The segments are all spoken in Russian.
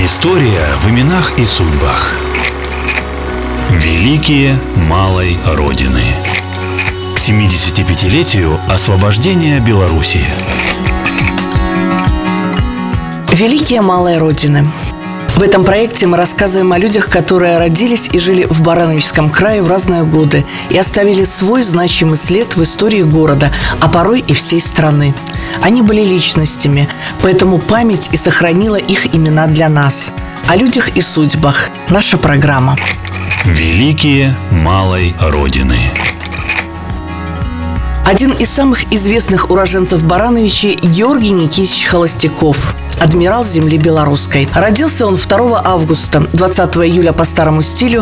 История в именах и судьбах. Великие малой Родины. К 75-летию освобождения Белоруссии. Великие малые Родины. В этом проекте мы рассказываем о людях, которые родились и жили в Барановичском крае в разные годы и оставили свой значимый след в истории города, а порой и всей страны. Они были личностями, поэтому память и сохранила их имена для нас. О людях и судьбах. Наша программа. Великие малой Родины. Один из самых известных уроженцев Барановичей – Георгий Никитич Холостяков, адмирал земли белорусской. Родился он 2 августа, 20 июля по старому стилю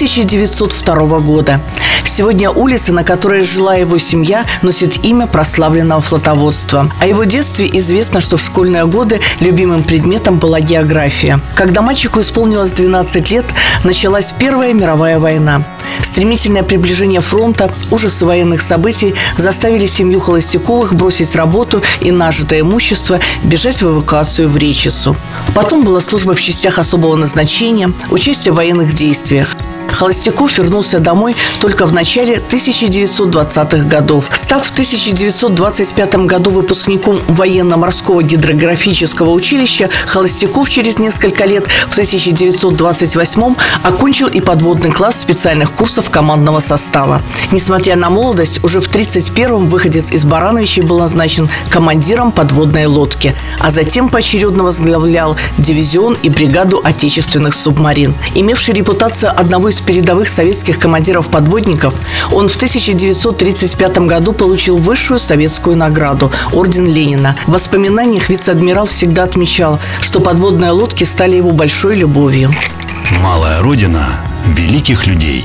1902 года. Сегодня улица, на которой жила его семья, носит имя прославленного флотоводства. О его детстве известно, что в школьные годы любимым предметом была география. Когда мальчику исполнилось 12 лет, началась Первая мировая война. Стремительное приближение фронта, ужасы военных событий заставили семью Холостяковых бросить работу и нажитое имущество, бежать в эвакуацию в Речицу. Потом была служба в частях особого назначения, участие в военных действиях. Холостяков вернулся домой только в начале 1920-х годов. Став в 1925 году выпускником военно-морского гидрографического училища, Холостяков через несколько лет, в 1928 окончил и подводный класс специальных курсов командного состава. Несмотря на молодость, уже в 1931-м выходец из Барановичей был назначен командиром подводной лодки, а затем поочередно возглавлял дивизион и бригаду отечественных субмарин. Имевший репутацию одного из передовых советских командиров-подводников, он в 1935 году получил высшую советскую награду – орден Ленина. В воспоминаниях вице-адмирал всегда отмечал, что подводные лодки стали его большой любовью. Малая Родина великих людей.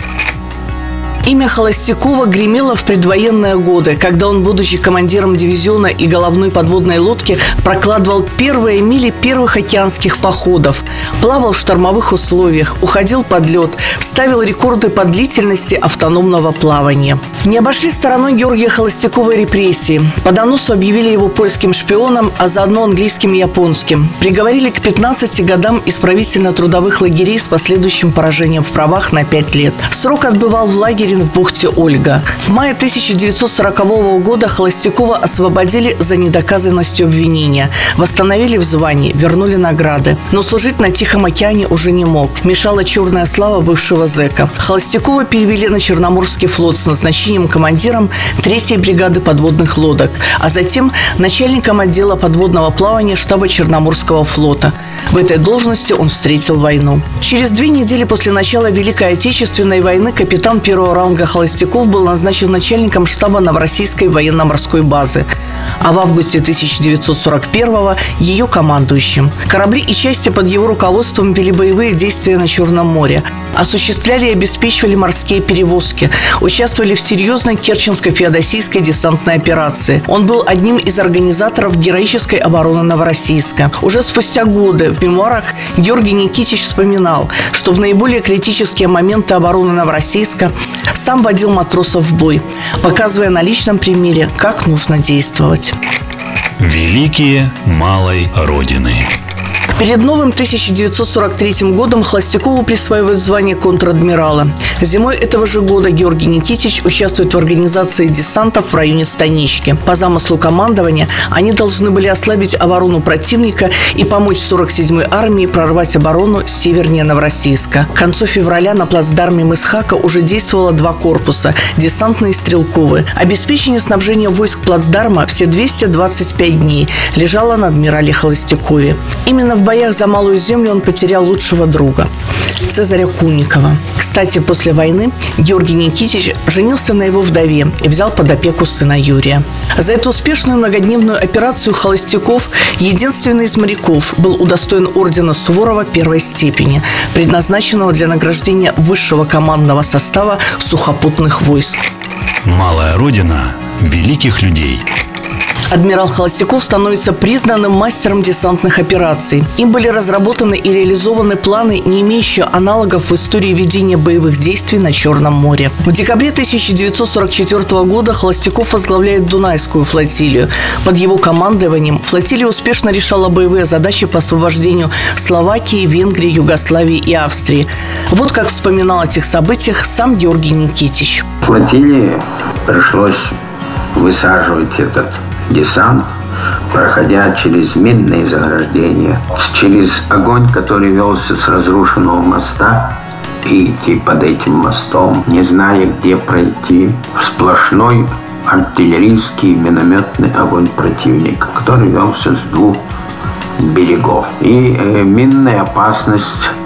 Имя Холостякова гремело в предвоенные годы, когда он, будучи командиром дивизиона и головной подводной лодки, прокладывал первые мили первых океанских походов, плавал в штормовых условиях, уходил под лед, ставил рекорды по длительности автономного плавания. Не обошли стороной Георгия Холостякова репрессии. По доносу объявили его польским шпионом, а заодно английским и японским. Приговорили к 15 годам исправительно-трудовых лагерей с последующим поражением в правах на 5 лет. Срок отбывал в лагере в бухте Ольга. В мае 1940 года Холостякова освободили за недоказанностью обвинения, восстановили в звании, вернули награды. Но служить на Тихом океане уже не мог. Мешала черная слава бывшего зэка. Холостякова перевели на Черноморский флот с назначением командиром 3-й бригады подводных лодок, а затем начальником отдела подводного плавания штаба Черноморского флота. В этой должности он встретил войну. Через 2 недели после начала Великой Отечественной войны капитан первого ранга Холостяков был назначен начальником штаба Новороссийской военно-морской базы, а в августе 1941-го ее командующим. Корабли и части под его руководством вели боевые действия на Черном море, осуществляли и обеспечивали морские перевозки, участвовали в серьезной Керченско-Феодосийской десантной операции. Он был одним из организаторов героической обороны Новороссийска. Уже спустя годы в мемуарах Георгий Никитич вспоминал, что в наиболее критические моменты обороны Новороссийска сам водил матросов в бой, показывая на личном примере, как нужно действовать. Великие малой Родины. Перед новым 1943 годом Холостякову присваивают звание контр-адмирала. Зимой этого же года Георгий Никитич участвует в организации десантов в районе Станички. По замыслу командования они должны были ослабить оборону противника и помочь 47-й армии прорвать оборону севернее Новороссийска. К концу февраля на плацдарме Мысхака уже действовало 2 корпуса – десантные и стрелковые. Обеспечение снабжения войск плацдарма все 225 дней лежало на адмирале Холостякове. Именно в боях за Малую Землю он потерял лучшего друга – Цезаря Кунникова. Кстати, после войны Георгий Никитич женился на его вдове и взял под опеку сына Юрия. За эту успешную многодневную операцию Холостяков, единственный из моряков, был удостоен ордена Суворова 1-й степени, предназначенного для награждения высшего командного состава сухопутных войск. Малая Родина великих людей. Адмирал Холостяков становится признанным мастером десантных операций. Им были разработаны и реализованы планы, не имеющие аналогов в истории ведения боевых действий на Черном море. В декабре 1944 года Холостяков возглавляет Дунайскую флотилию. Под его командованием флотилия успешно решала боевые задачи по освобождению Словакии, Венгрии, Югославии и Австрии. Вот как вспоминал о тех событиях сам Георгий Никитич. Флотилии пришлось высаживать этот десант, проходя через минные заграждения, через огонь, который велся с разрушенного моста, и идти под этим мостом, не зная, где пройти, в сплошной артиллерийский минометный огонь противника, который велся с двух берегов. И минная опасность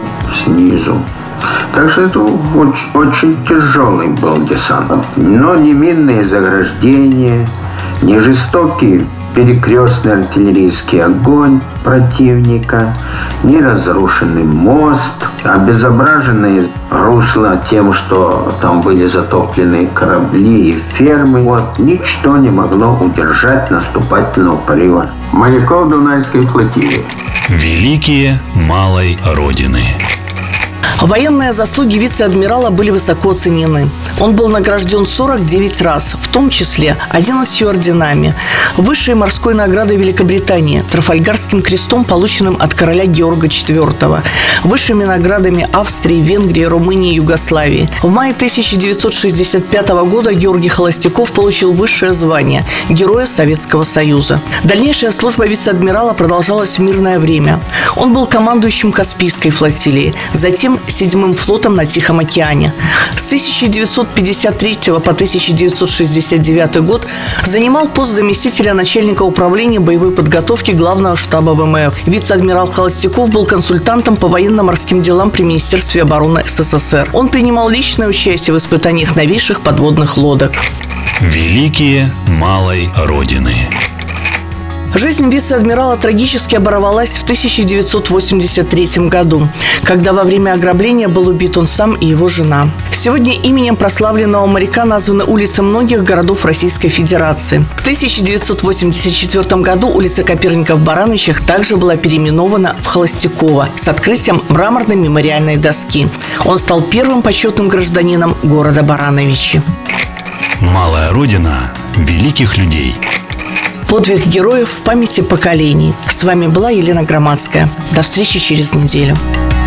снизу. Так что это очень тяжелый был десант. Но ни минные заграждения, ни жестокий перекрестный артиллерийский огонь противника, ни разрушенный мост, обезображенные русла тем, что там были затоплены корабли и фермы. Ничто не могло удержать наступательного порыва моряков Дунайской флотилии. Великие малой Родины. Военные заслуги вице-адмирала были высоко оценены. Он был награжден 49 раз, в том числе 11 орденами, высшей морской наградой Великобритании, Трафальгарским крестом, полученным от короля Георга IV, высшими наградами Австрии, Венгрии, Румынии и Югославии. В мае 1965 года Георгий Холостяков получил высшее звание – Героя Советского Союза. Дальнейшая служба вице-адмирала продолжалась в мирное время. Он был командующим Каспийской флотилией, затем 7-м флотом на Тихом океане. С 1953 по 1969 год занимал пост заместителя начальника управления боевой подготовки Главного штаба ВМФ. Вице-адмирал Холостяков был консультантом по военно-морским делам при Министерстве обороны СССР. Он принимал личное участие в испытаниях новейших подводных лодок. Великие малой Родины. Жизнь вице-адмирала трагически оборвалась в 1983 году, когда во время ограбления был убит он сам и его жена. Сегодня именем прославленного моряка названы улицы многих городов Российской Федерации. В 1984 году улица Коперника в Барановичах также была переименована в Холостякова с открытием мраморной мемориальной доски. Он стал первым почетным гражданином города Барановичи. Малая Родина великих людей. Подвиг героев в памяти поколений. С вами была Елена Громадская. До встречи через неделю.